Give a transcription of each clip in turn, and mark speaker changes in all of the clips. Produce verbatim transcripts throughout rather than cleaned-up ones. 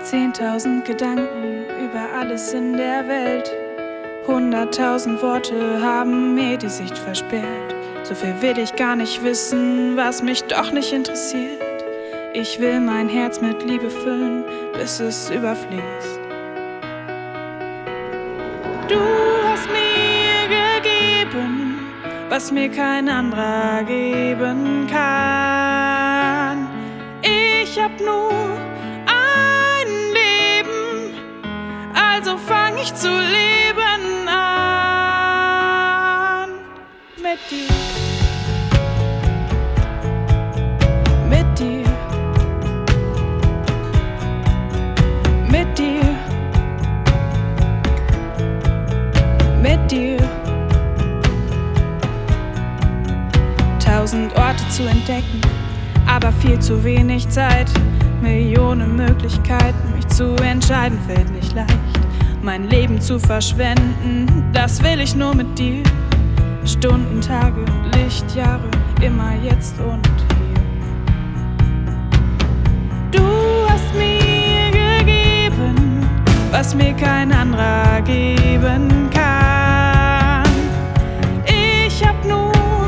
Speaker 1: Zehntausend Gedanken über alles in der Welt. Hunderttausend Worte haben mir die Sicht versperrt. So viel will ich gar nicht wissen, was mich doch nicht interessiert. Ich will mein Herz mit Liebe füllen, bis es überfließt. Du hast mir gegeben, was mir kein anderer geben kann. Ich hab nur ein Leben, also fang ich zu leben an. Mit dir, mit dir, mit dir, mit dir. Tausend Orte zu entdecken, aber viel zu wenig Zeit. Millionen Möglichkeiten, mich zu entscheiden, fällt nicht leicht. Mein Leben zu verschwenden, das will ich nur mit dir. Stunden, Tage, Lichtjahre, immer jetzt und hier. Du hast mir gegeben, was mir kein anderer geben kann. Ich hab nur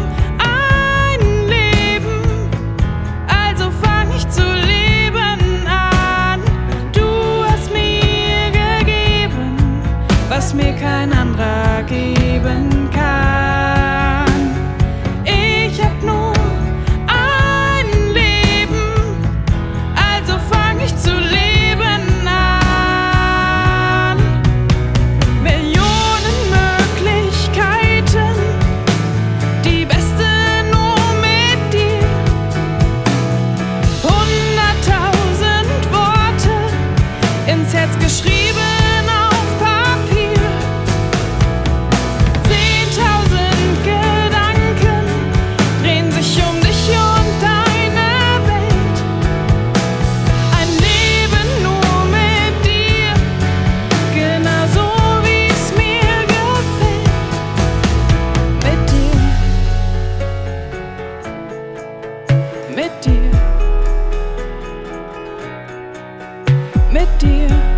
Speaker 1: was mir kein anderer geben kann. Ich hab nur ein Leben, also fang ich zu leben an. Millionen Möglichkeiten, die beste nur mit dir. Hunderttausend Worte ins Herz geschrieben. Mit dir, mit dir.